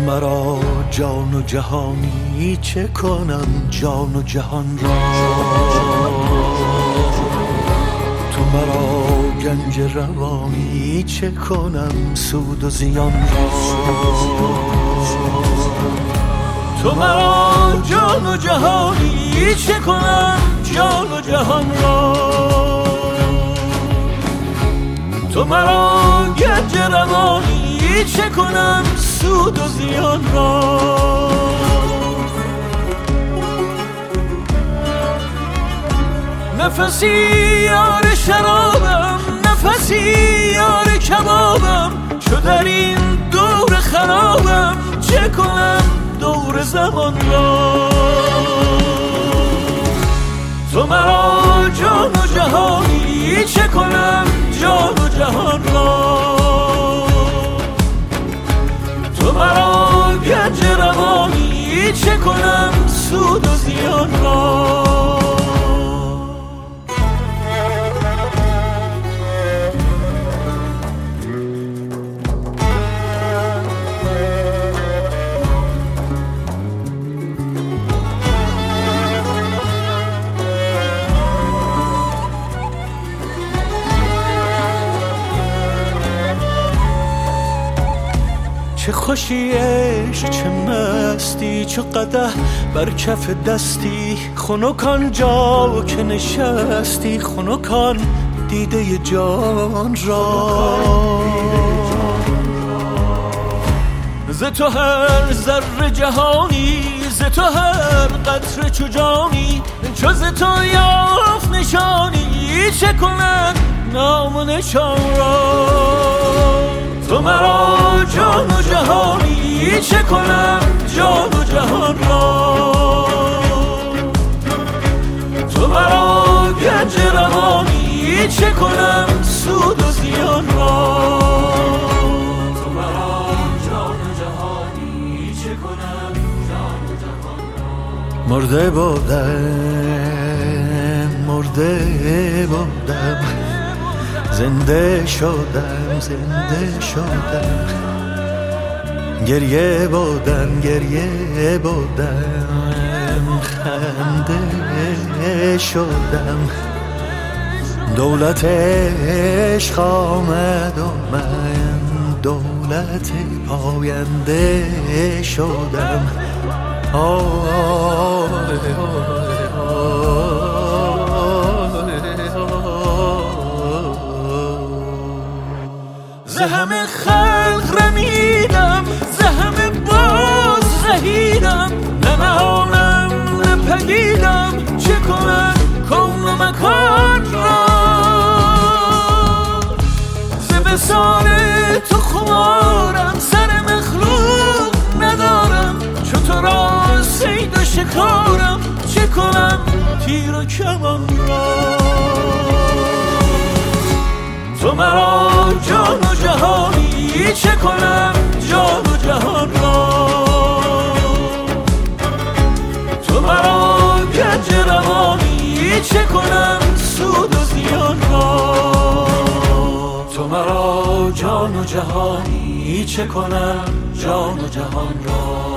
مرا جان و جهانی چه کنم جان و جهان را، تو مرا گنج روانی چه کنم سود و زیان را، تو مرا جان و جهانی چه کنم جان و جهان را، تو مرا گنج روانی چه کنم سود و زیان را. نفسی یار شرابم، نفسی یار کبابم، چو در این دور خرابم چه کنم دور زمان را، تو مرا جان و جهانی چه کنم جان و جهان را، تو مرا گنج روانی چه کنم سود و زیان را. چه خوشی عشق چه مستی، چه قدح بر کف دستی، خنکان جا که نشستی، خنکان دیده جان را، ز تو هر ذره جهانی، ز تو هر قطره چو جانی، چو ز تو یافت نشانی چه کند نام و نشان را، تو مرا جان و جهانی چه کنم جان و جهان را، تو مرا گنج روانی چه کنم سود و زیان را، تو مرا جان و جهانی چه کنم جان و جهان را. مرده بودم زنده شدم، زنده شدم، گریه بودم خنده شدم، دولت عشق آمد و من دولت آینده شدم. ز همه خلق رمیدم، ز همه باز زهیدم، نه نهانم نه پدیدم چه کنم کون و مکان را، ز وصال تو خمارم، سر مخلوق ندارم، چو تو را صید و شکارم چه کنم تیر و کمان را، تو مرا جان و جهانی چه کنم جان و جهان را، تو مرا گنج روانی چه کنم سود و زیان را، تو مرا جان و جهانی چه کنم جان و جهان را.